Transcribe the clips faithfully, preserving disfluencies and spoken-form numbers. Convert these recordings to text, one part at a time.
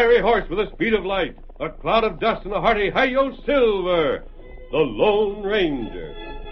fiery horse with the speed of light, a cloud of dust, and a hearty Hi-Yo Silver, the Lone Ranger.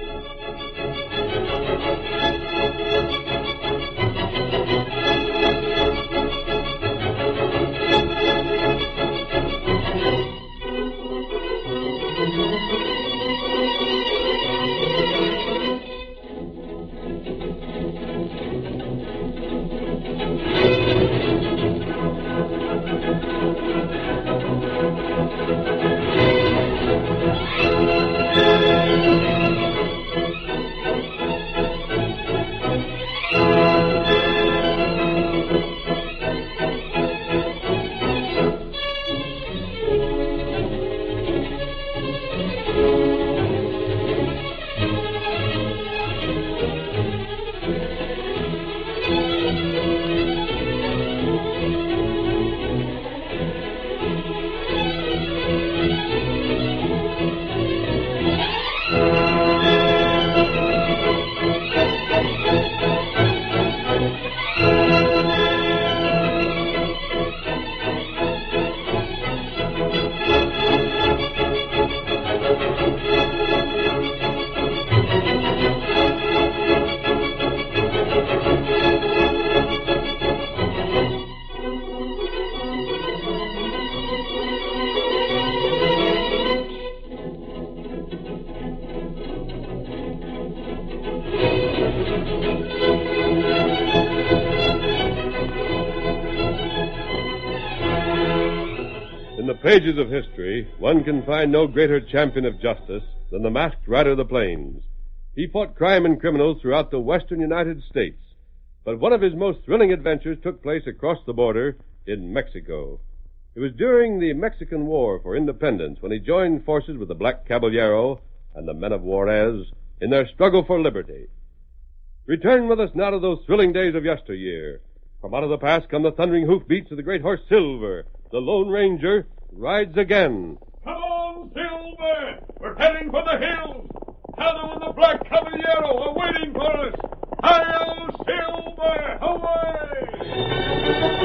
In the pages of history, one can find no greater champion of justice than the masked rider of the plains. He fought crime and criminals throughout the western United States, but one of his most thrilling adventures took place across the border in Mexico. It was during the Mexican War for Independence when he joined forces with the Black Caballero and the men of Juarez in their struggle for liberty. Return with us now to those thrilling days of yesteryear. From out of the past come the thundering hoofbeats of the great horse Silver. The Lone Ranger rides again. Come on, Silver! We're heading for the hills! Shadow and the Black Caballero are waiting for us! Hi-yo, Silver! Away!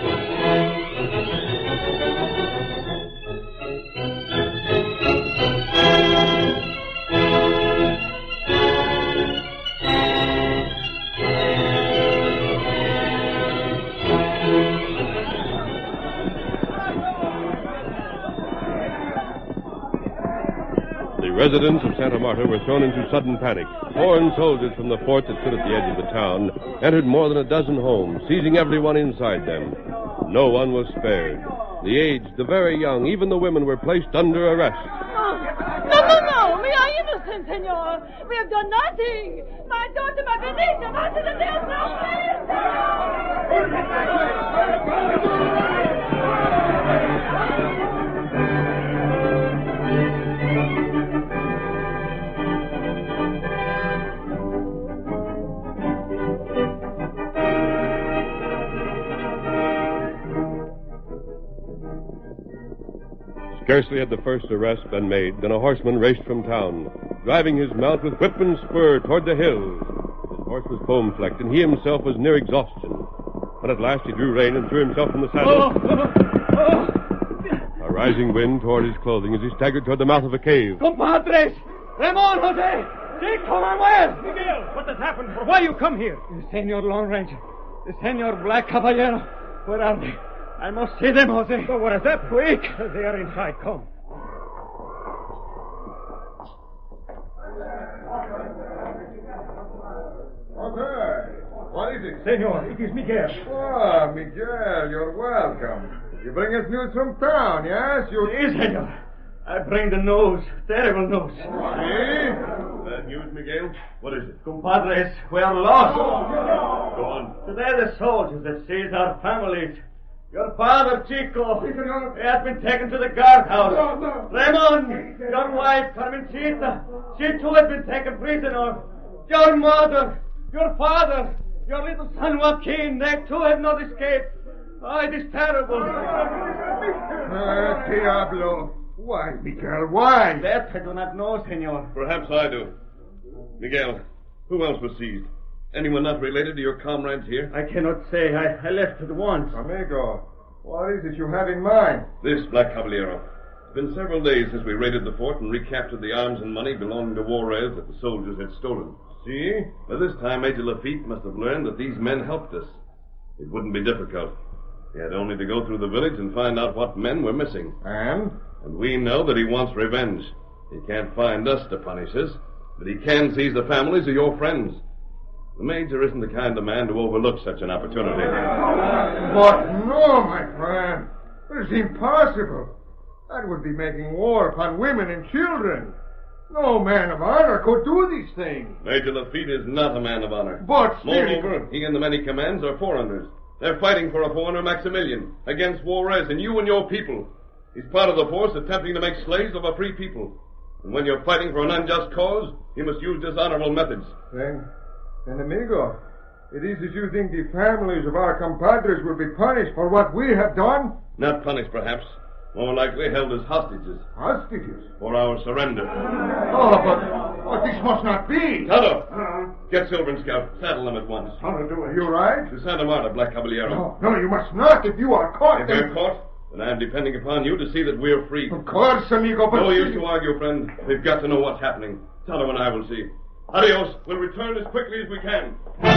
The residents of Santa Marta were thrown into sudden panic. Foreign soldiers from the fort that stood at the edge of the town entered more than a dozen homes, seizing everyone inside them. No one was spared. The aged, the very young, even the women were placed under arrest. Oh, no, no, no. We are innocent, senor. We have done nothing. My daughter, my Benita, my to the death Scarcely had the first arrest been made than a horseman raced from town, driving his mount with whip and spur toward the hills. His horse was foam-flecked, and he himself was near exhaustion. But at last he drew rein and threw himself from the saddle. Oh, oh, oh. A rising wind tore at his clothing as he staggered toward the mouth of a cave. Compadres! Ramon, Jose! Chico Manuel! Miguel, what has happened? Why you come here? The Senor Lone Ranger. The Senor Black Caballero. Where are they? I must see them, Jose. So what is that? Quick! They are inside. Come. Okay. What is it? Senor, it is Miguel. Ah, Miguel, you're welcome. You bring us news from town, yes? You... Yes, senor. I bring the news. Terrible news. See? Bad news, Miguel? What is it? Compadres, we are lost. Go on. Today the soldiers have seized our families. Your father, Chico, he has been taken to the guardhouse. No, no. Ramon, your wife, Carmencita, she too has been taken prisoner. Your mother, your father, your little son Joaquin, they too have not escaped. Oh, it is terrible. Ah, Diablo. Why, Miguel, why? That I do not know, senor. Perhaps I do. Miguel, who else was seized? Anyone not related to your comrades here? I cannot say. I, I left at once. Amigo, What is it you have in mind? This, Black Caballero. It's been several days since we raided the fort and recaptured the arms and money belonging to Juarez that the soldiers had stolen. See? By this time, Major Lafitte must have learned that these men helped us. It wouldn't be difficult. He had only to go through the village and find out what men were missing. And? And we know that he wants revenge. He can't find us to punish us, but he can seize the families of your friends. The Major isn't the kind of man to overlook such an opportunity. But no, my friend. It's impossible. That would be making war upon women and children. No man of honor could do these things. Major Lafitte is not a man of honor. But still... Moreover, he and the men he commands are foreigners. They're fighting for a foreigner, Maximilian, against Juarez and you and your people. He's part of the force attempting to make slaves of a free people. And when you're fighting for an unjust cause, you must use dishonorable methods. Then, then, amigo, it is as you think the families of our compadres will be punished for what we have done? Not punished, perhaps. More likely held as hostages. Hostages? For our surrender. Oh, but, but this must not be. Tonto, Uh, get Silver and Scout. Saddle them at once. how to do it? You right? To Santa Marta, Black Caballero. No, no, you must not. If you are caught, If then... we're caught, then I'm depending upon you to see that we're free. Of course, amigo, but... No use to argue, friend. We've got to know what's happening. Tonto and I will see. Adios. We'll return as quickly as we can.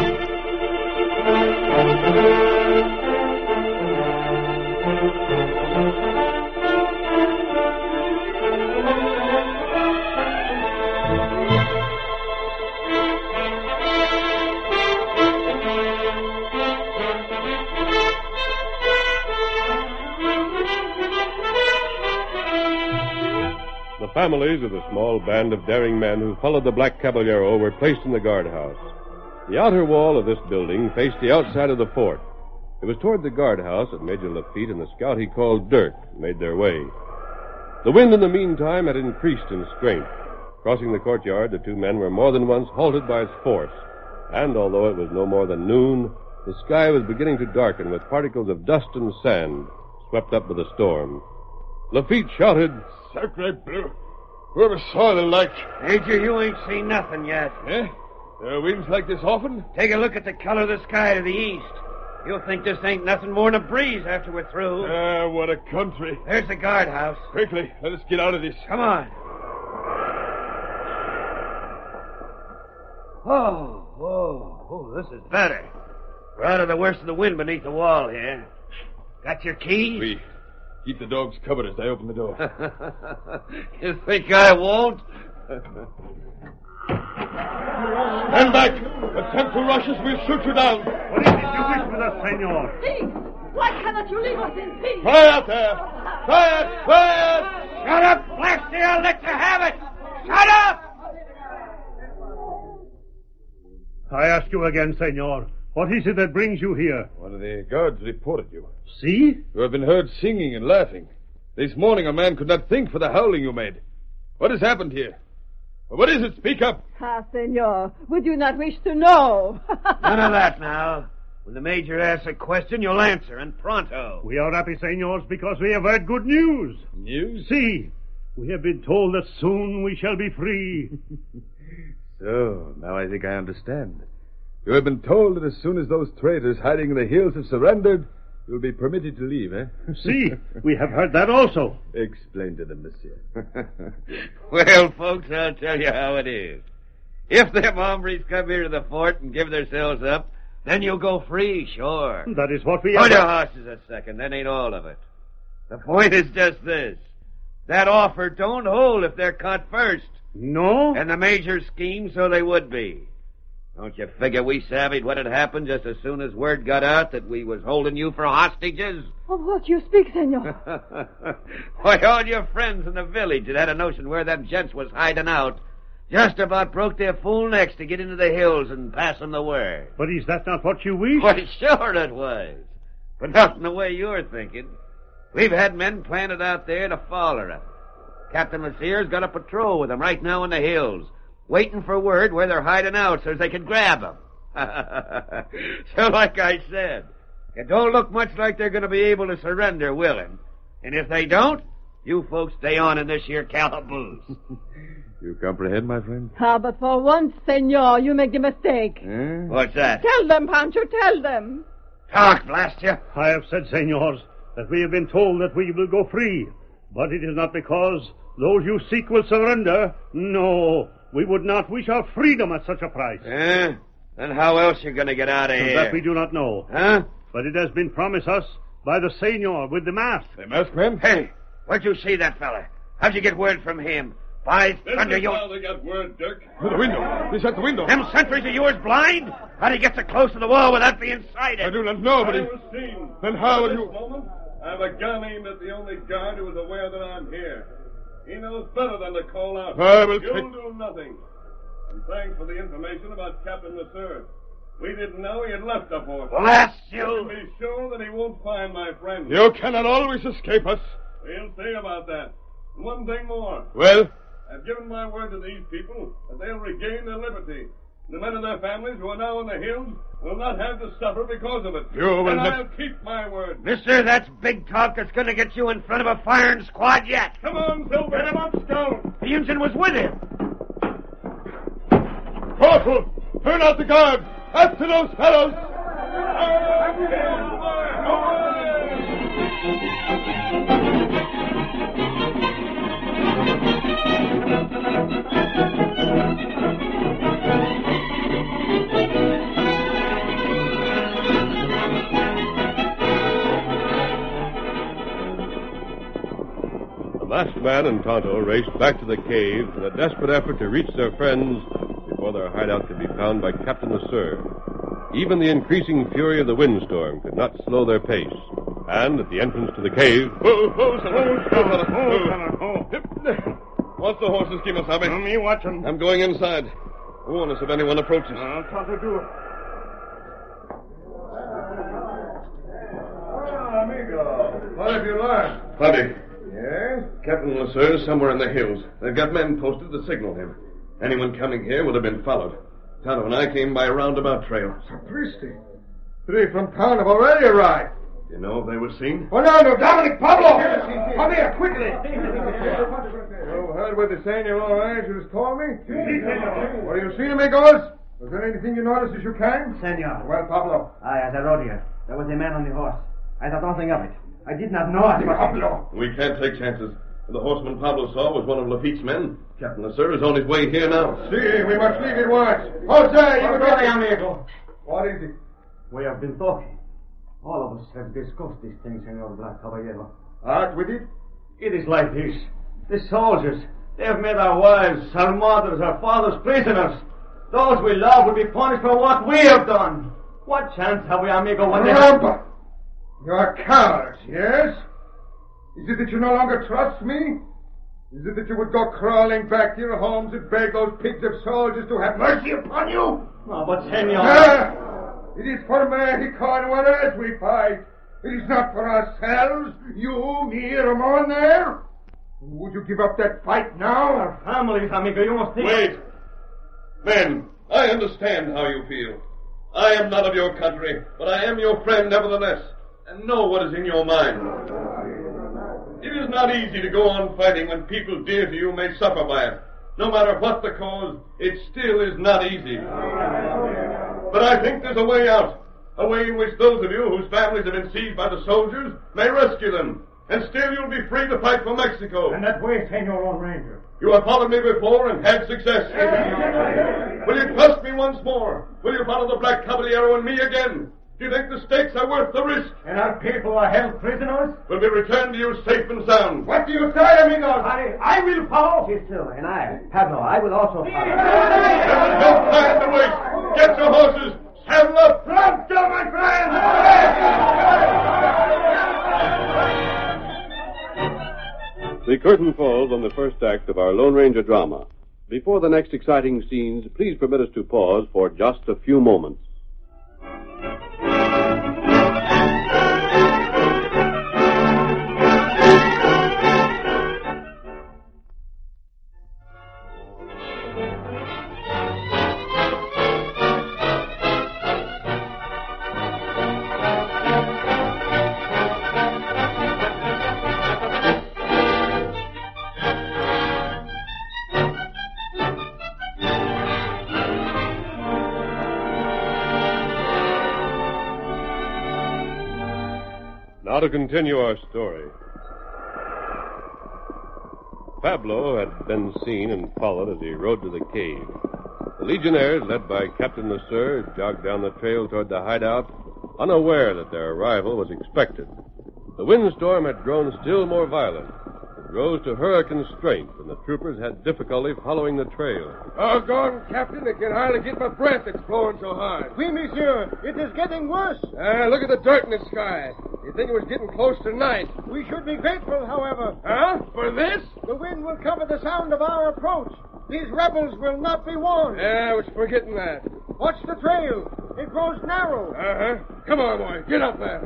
The families of the small band of daring men who followed the Black Caballero were placed in the guardhouse. The outer wall of this building faced the outside of the fort. It was toward the guardhouse that Major Lafitte and the scout he called Dirk made their way. The wind in the meantime had increased in strength. Crossing the courtyard, the two men were more than once halted by its force. And although it was no more than noon, the sky was beginning to darken with particles of dust and sand swept up by the storm. Lafitte shouted, Sacre bleu. Whoever saw the light. Major, you ain't seen nothing yet. Eh? There are winds like this often? Take a look at the color of the sky to the east. You'll think this ain't nothing more than a breeze after we're through. Ah, what a country. There's the guardhouse. Quickly, let us get out of this. Come on. Oh, whoa, oh, this is better. We're out of the worst of the wind beneath the wall here. Got your keys? We keep the dogs covered as I open the door. You think I won't? Stand back! Attempt to rush us, we'll shoot you down. What is it you wish with us, senor? Peace! Why cannot you leave us in peace? Quiet there! Quiet! Quiet! Shut up, Blasty! I'll let you have it! Shut up! I ask you again, senor. What is it that brings you here? One of the guards reported you. See? You have been heard singing and laughing. This morning a man could not think for the howling you made. What has happened here? What is it? Speak up. Ah, senor, would you not wish to know? None of that now. When the major asks a question, you'll answer, and pronto. We are happy, senors, because we have heard good news. News? See, we have been told that soon we shall be free. So, now I think I understand. You have been told that as soon as those traitors hiding in the hills have surrendered, you'll be permitted to leave, eh? See, we have heard that also. Explain to them, monsieur. Well, folks, I'll tell you how it is. If them hombres come here to the fort and give themselves up, then you'll go free, sure. That is what we Hold have... your horses a second. That ain't all of it. The point is just this. That offer don't hold if they're caught first. No? And the major schemed so they would be. Don't you figure we savvied what had happened just as soon as word got out that we was holding you for hostages? Of what you speak, senor? Why, all your friends in the village that had a notion where them gents was hiding out just about broke their fool necks to get into the hills and pass them the word. But is that not what you wish? Why, sure it was. But not in the way you're thinking. We've had men planted out there to follow them. Captain Lassier's got a patrol with them right now in the hills, waiting for word where they're hiding out so as they can grab them. So like I said, it don't look much like they're going to be able to surrender willing. And if they don't, you folks stay on in this here calaboose. You comprehend, my friend? Ah, but for once, senor, you make a mistake. Eh? What's that? Tell them, Pancho, tell them. Talk, blast you. I have said, senors, that we have been told that we will go free. But it is not because those you seek will surrender. No, we would not wish our freedom at such a price. Eh? Then how else you going to get out of here? That we do not know. Huh? But it has been promised us by the senor with the mask. The masked man? Hey, where'd you see that fella? How'd you get word from him? By thunder, you... how they got word, Dirk. Through the window. He's at the window. Them sentries of yours blind? How'd he get so close to the wall without being sighted? I do not know, but I he... was seen. Then how At will this you... moment, I have a gun aimed at the only guard who is aware that I'm here. He knows better than to call out. I will You'll take... do nothing. And thanks for the information about Captain Lasser. We didn't know he had left the fort. Bless You you! can be sure that he won't find my friend. You cannot always escape us. We'll see about that. And one thing more. Well? I've given my word to these people that they'll regain their liberty. The men and their families who are now in the hills will not have to suffer because of it. You will and not- I'll keep my word. Mister, that's big talk that's going to get you in front of a firing squad yet. Come on, Silver. Get him up, Stone. The engine was with him. Corporal! Turn out the guard! After those fellows! The masked man and Tonto raced back to the cave in a desperate effort to reach their friends before their hideout could be found by Captain Lasser. Even the increasing fury of the windstorm could not slow their pace. And at the entrance to the cave... Whoa, whoa, What's the horses, Kemosabe? Me watch him. I'm going inside. Warn us if anyone approaches. I'll try to do it. What have you learned? Plenty. Yes? Captain Lasser is somewhere in the hills. They've got men posted to signal him. Anyone coming here would have been followed. Tonto and I came by a roundabout trail. Sapristi. Three from town have already arrived. You know if they were seen? Fernando, Dominic, Pablo! Come here, quickly! You heard what the senor Rangers told me? What have you seen, amigos? Was there anything you noticed as you came? Senor. Well, Pablo. I, as I rode here, there was a man on the horse. I thought nothing of it. I did not know it was... Pablo! We can't take chances. The horseman Pablo saw was one of Lafitte's men. Captain Lasser is on his way here now. See, we must leave at once. Jose, you go, amigo. What is it? We have been talking. All of us have discussed this thing, Senor Black Caballero. Out with it? It is like this. The soldiers, they have made our wives, our mothers, our fathers prisoners. Those we love will be punished for what we have done. What chance have we, amigo, when they... Rampa! You're cowards, yes? Is it that you no longer trust me? Is it that you would go crawling back to your homes and beg those pigs of soldiers to have mercy upon you? No, but, senor... Ah, it is for Mexico and what else we fight. It is not for ourselves, you, me, Ramon there. Would you give up that fight now? Our families, amigo, you must think... Wait. Men, I understand how you feel. I am not of your country, but I am your friend nevertheless, and know what is in your mind. It is not easy to go on fighting when people dear to you may suffer by it. No matter what the cause, it still is not easy. But I think there's a way out. A way in which those of you whose families have been seized by the soldiers may rescue them. And still you'll be free to fight for Mexico. And that way, Senor Lone Ranger. You have followed me before and had success. Will you trust me once more? Will you follow the Black Caballero and me again? Do you think the stakes are worth the risk? And our people are held prisoners? Will be returned to you safe and sound. What do you say, amigos? I, I will follow. Sister, and I, Pablo, I will also follow. There's no time to waste. Get your horses. Saddle up. Pronto, my friend! The curtain falls on the first act of our Lone Ranger drama. Before the next exciting scenes, please permit us to pause for just a few moments. Now to continue our story. Pablo had been seen and followed as he rode to the cave. The Legionnaires, led by Captain Lasser, jogged down the trail toward the hideout, unaware that their arrival was expected. The windstorm had grown still more violent. It rose to hurricane strength, and the troopers had difficulty following the trail. Doggone, Captain, I can hardly get my breath. It's blowing so hard. Oui, monsieur. It is getting worse. Ah, look at the dirt in the sky. You'd think it was getting close to night. We should be grateful, however. Huh? For this? The wind will cover the sound of our approach. These rebels will not be warned. Yeah, I was forgetting that. Watch the trail. It grows narrow. Uh-huh. Come on, boy. Get up there.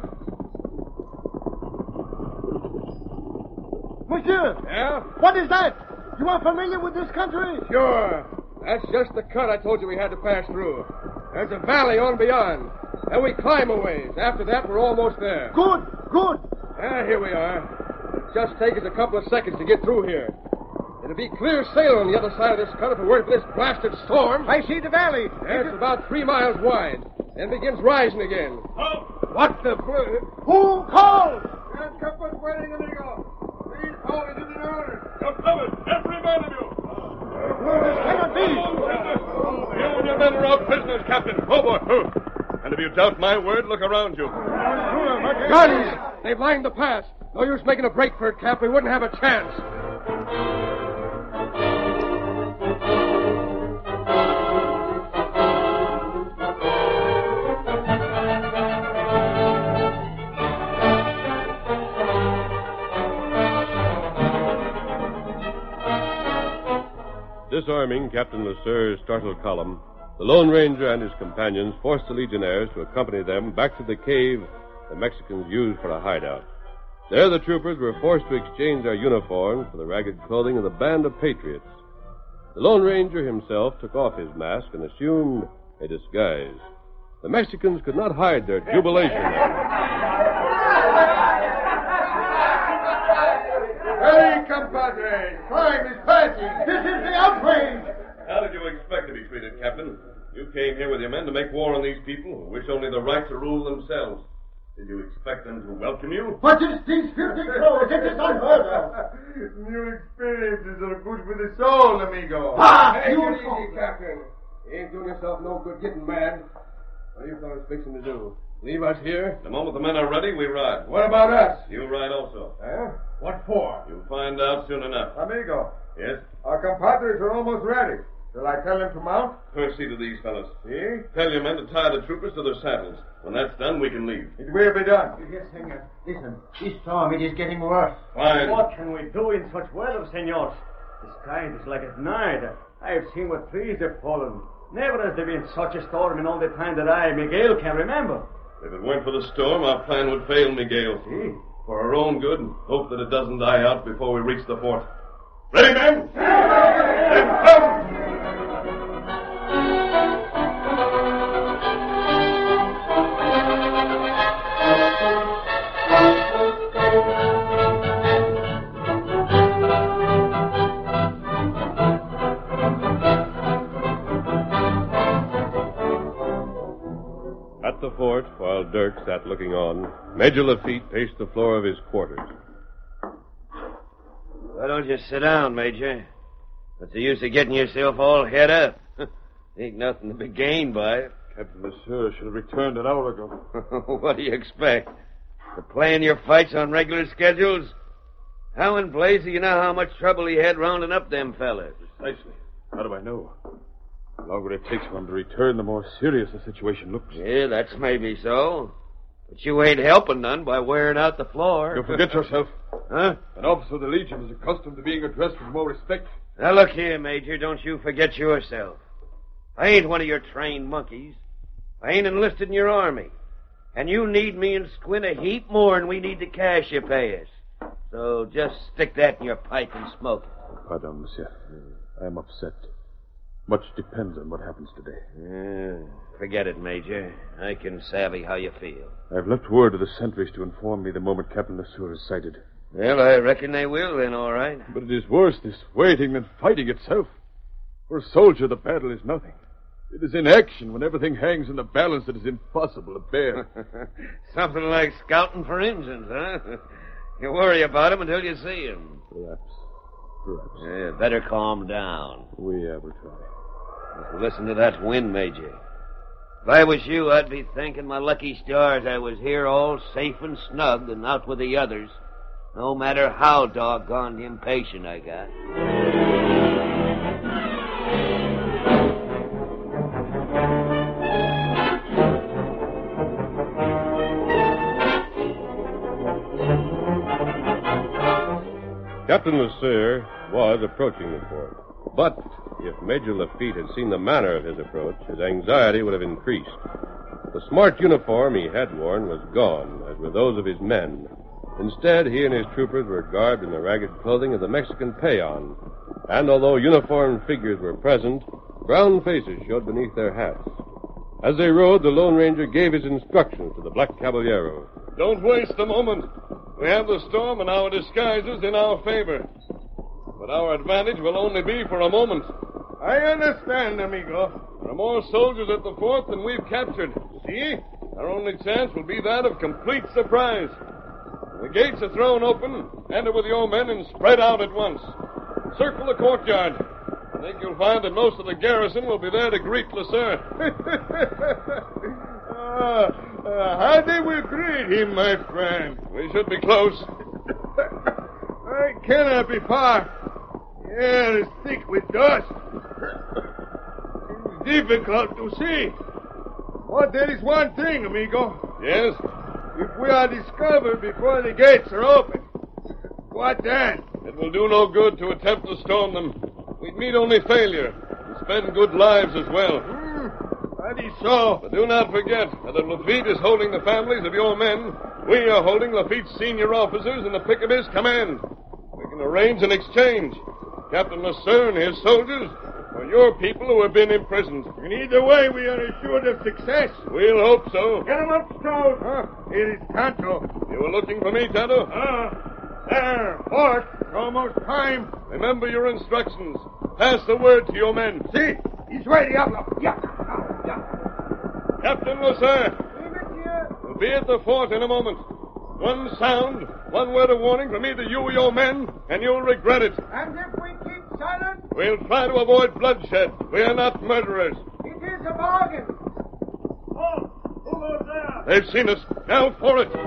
Monsieur! Yeah? What is that? You are familiar with this country? Sure. That's just the cut I told you we had to pass through. There's a valley on beyond. And we climb a ways. After that, we're almost there. Good, good. Ah, here we are. It'll just take us a couple of seconds to get through here. It'll be clear sail on the other side of this cut if it weren't for this blasted storm. I see the valley. Yeah, it's about three miles wide. Then begins rising again. Halt! What the... bl- Who calls? Handcuffers waiting, amigo. Please hold it in the order. You're covered, every man of you. This cannot be. You and your men are our prisoners, Captain. Oh, boy. And if you doubt my word, look around you. Guns! They've lined the pass. No use making a break for it, Cap. We wouldn't have a chance. Disarming Captain Lasser's startled column, the Lone Ranger and his companions forced the Legionnaires to accompany them back to the cave the Mexicans used for a hideout. There the troopers were forced to exchange their uniforms for the ragged clothing of the band of patriots. The Lone Ranger himself took off his mask and assumed a disguise. The Mexicans could not hide their jubilation. Hey, compadre! Crime is passing! This is the outrage. How did you expect to be treated, Captain? You came here with your men to make war on these people who wish only the right to rule themselves. Did you expect them to welcome you? What is these filthy clothes? It is unheard of. New experiences are good for the soul, amigo. Ah, Take you it talk. easy, Captain. You ain't doing yourself no good getting mad. What are you fellas fixing to do? Leave us here? The moment the men are ready, we ride. What about us? You ride also. Huh? What for? You'll find out soon enough. Amigo, Yes? our compadres are almost ready. Shall I tell them to mount? First see to these fellows. See? Tell your men to tie the troopers to their saddles. When that's done, we can leave. It will be done. Yes, senor. Listen, this storm, it is getting worse. Fine. What can we do in such weather, senors? The sky is like at night. I have seen what trees have fallen. Never has there been such a storm in all the time that I, Miguel, can remember. If it weren't for the storm, our plan would fail, Miguel. See? For our own good, hope that it doesn't die out before we reach the fort. Ready, men? Then come! At the fort, while Dirk sat looking on, Major Lafitte paced the floor of his quarters. Why don't you sit down, Major? What's the use of getting yourself all head up? Ain't nothing to be gained by it. Captain Monsieur should have returned an hour ago. What do you expect? To plan your fights on regular schedules? How in blazes you know how much trouble he had rounding up them fellas? Precisely. How do I know? The longer it takes for him to return, the more serious the situation looks. Yeah, that's maybe so. But you ain't helping none by wearing out the floor. You forget yourself. Huh? An officer of the Legion is accustomed to being addressed with more respect. Now look here, Major, don't you forget yourself. I ain't one of your trained monkeys. I ain't enlisted in your army. And you need me and Squint a heap more than we need the cash you pay us. So just stick that in your pipe and smoke it. Pardon, monsieur. I am upset. Much depends on what happens today. Yeah, forget it, Major. I can savvy how you feel. I've left word to the sentries to inform me the moment Captain Lesueur is sighted. Well, I reckon they will then, all right. But it is worse, this waiting, than fighting itself. For a soldier, the battle is nothing. It is in action when everything hangs in the balance that is impossible to bear. Something like scouting for Injuns, huh? You worry about him until you see him. Perhaps. Perhaps. Yeah, better calm down. We ever try. Listen to that wind, Major. If I was you, I'd be thanking my lucky stars I was here all safe and snug and out with the others, no matter how doggone impatient I got. Captain Lasser was approaching the fort. But if Major Lafitte had seen the manner of his approach, his anxiety would have increased. The smart uniform he had worn was gone, as were those of his men. Instead, he and his troopers were garbed in the ragged clothing of the Mexican peon. And although uniformed figures were present, brown faces showed beneath their hats. As they rode, the Lone Ranger gave his instructions to the Black Caballero. Don't waste a moment. We have the storm and our disguises in our favor. But our advantage will only be for a moment. I understand, amigo. There are more soldiers at the fort than we've captured. See? Our only chance will be that of complete surprise. When the gates are thrown open, enter with your men and spread out at once. Circle the courtyard. I think you'll find that most of the garrison will be there to greet Lasser. uh, uh, how they will greet him, my friend? We should be close. I cannot be far. The air is thick with dust. It's difficult to see. But there is one thing, amigo. Yes? If we are discovered before the gates are open, what then? It will do no good to attempt to storm them. We'd meet only failure and spend good lives as well. Mm, that is so. But do not forget that if Lafitte is holding the families of your men, we are holding Lafitte's senior officers in the pick of his command. We can arrange an exchange. Captain Lasser and his soldiers are your people who have been imprisoned. In either way, we are assured of success. We'll hope so. Get him up, Stroud. Huh? Here is Tonto. You were looking for me, Tonto? Ah. Uh, there, Fort. It's almost time. Remember your instructions. Pass the word to your men. See? He's ready, Diablo. Yeah. yeah. Captain Lasser. We'll be at the fort in a moment. One sound, one word of warning from either you or your men, and you'll regret it. And if we keep silent? We'll try to avoid bloodshed. We are not murderers. It is a bargain. Oh, who goes there? They've seen us. Now for it.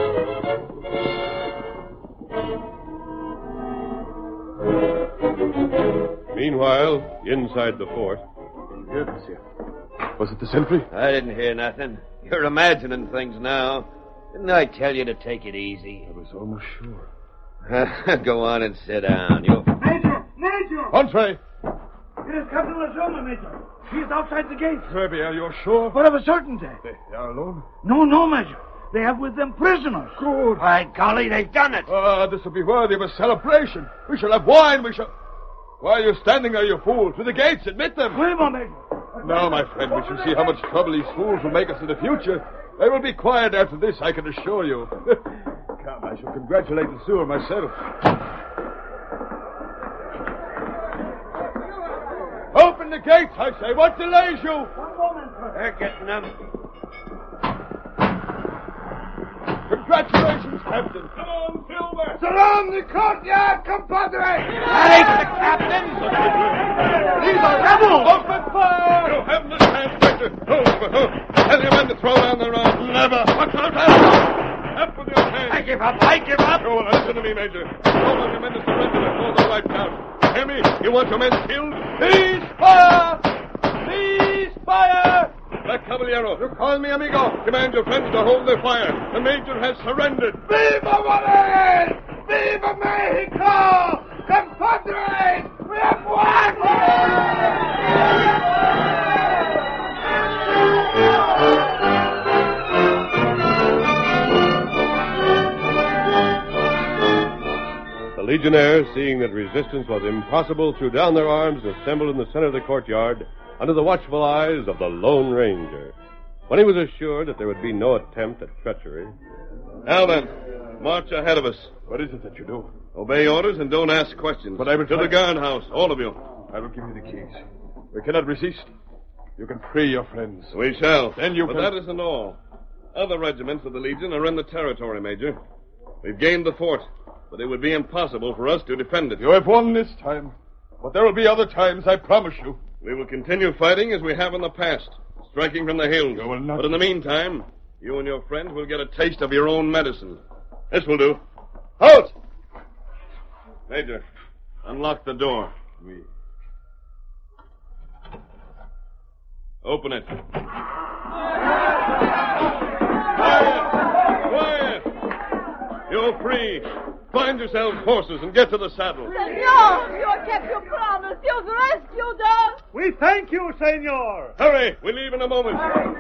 Meanwhile, inside the fort. Yes, monsieur. Was it the sentry? I didn't hear nothing. You're imagining things now. Didn't I tell you to take it easy? I was almost sure. Go on and sit down. You. Major! Major! Entree! It is Captain Lasoma, Major. He is outside the gate. Très bien, you're sure? But of a certainty. They are alone? No, no, Major. They have with them prisoners. Good. By golly, they've done it. Ah, uh, this will be worthy of a celebration. We shall have wine, we shall... Why are you standing there, you fool? To the gates, admit them. Wait a Major. No, my friend, we shall see how much trouble these fools will make us in the future. They will be quiet after this, I can assure you. Come, I shall congratulate the sewer myself. Open the gates, I say. What delays you? One moment, sir. They're getting them. Congratulations, Captain. Come on, Silver. Surround the courtyard, compadre! That ain't the captain. These are rebels! Open fire! You haven't a chance, Victor. Oh, oh. Tell your men to throw down their arms. Never. What's out there? Up with your hands. I give up. I give up. Oh, well, listen to me, Major. All of your men to surrender before they're wiped out. Hear me? You want your men killed? Cease fire! Cease fire! Black Caballero. You call me, amigo. Command your friends to hold their fire. The Major has surrendered. Viva Juarez! Viva Mexico! Compadres! We have won! The legionnaires, seeing that resistance was impossible, threw down their arms and assembled in the center of the courtyard under the watchful eyes of the Lone Ranger. When he was assured that there would be no attempt at treachery... Now then, march ahead of us. What is it that you do? Obey orders and don't ask questions. But I will To try- the guardhouse, all of you. I will give you the keys. We cannot resist. You can free your friends. We shall. Then you but can... that isn't all. Other regiments of the Legion are in the territory, Major. We've gained the fort, but it would be impossible for us to defend it. You have won this time, but there will be other times, I promise you. We will continue fighting as we have in the past, striking from the hills. You will not... But in the meantime, you and your friends will get a taste of your own medicine. This will do. Halt! Major, unlock the door. We... Open it. Quiet! Quiet! You're free. Find yourselves horses and get to the saddle. Senor, you have kept your promise. You've rescued us. We thank you, senor. Hurry! We leave in a moment.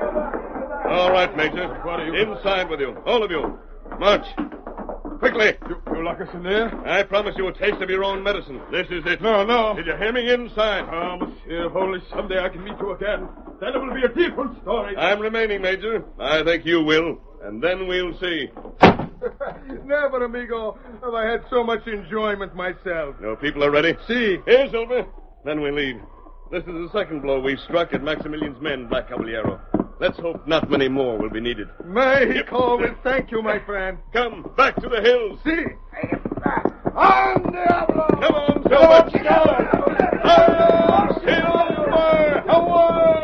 All right, Major. What are you? Inside with you. All of you. March. Quickly. You, you lock us in there? I promise you a taste of your own medicine. This is it. No, no. Did you hear me? Inside. Oh, monsieur, if only someday I can meet you again. Then it will be a different story. I'm remaining, Major. I think you will. And then we'll see. Never, amigo, have I had so much enjoyment myself. Your people are ready? See. Here, Silver. Then we leave. This is the second blow we've struck at Maximilian's men, Black Caballero. Let's hope not many more will be needed. Mexico will thank you, my friend. Come, back to the hills. See. On, Diablo! Come on, Silver. Silver! Silver! Away!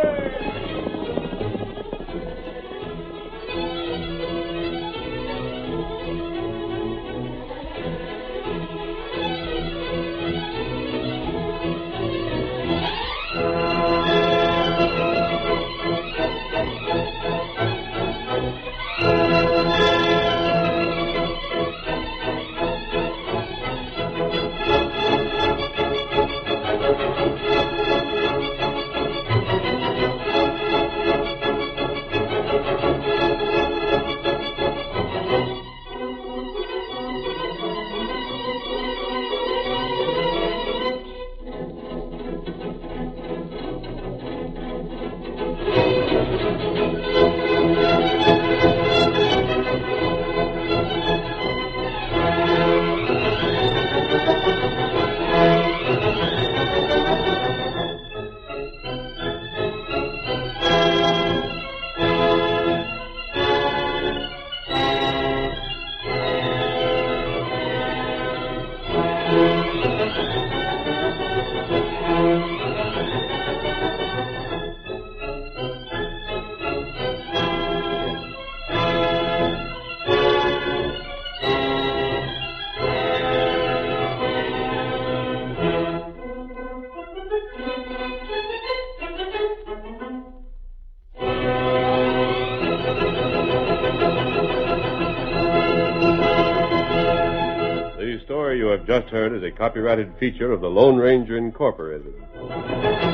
The story you have just heard is a copyrighted feature of the Lone Ranger Incorporated.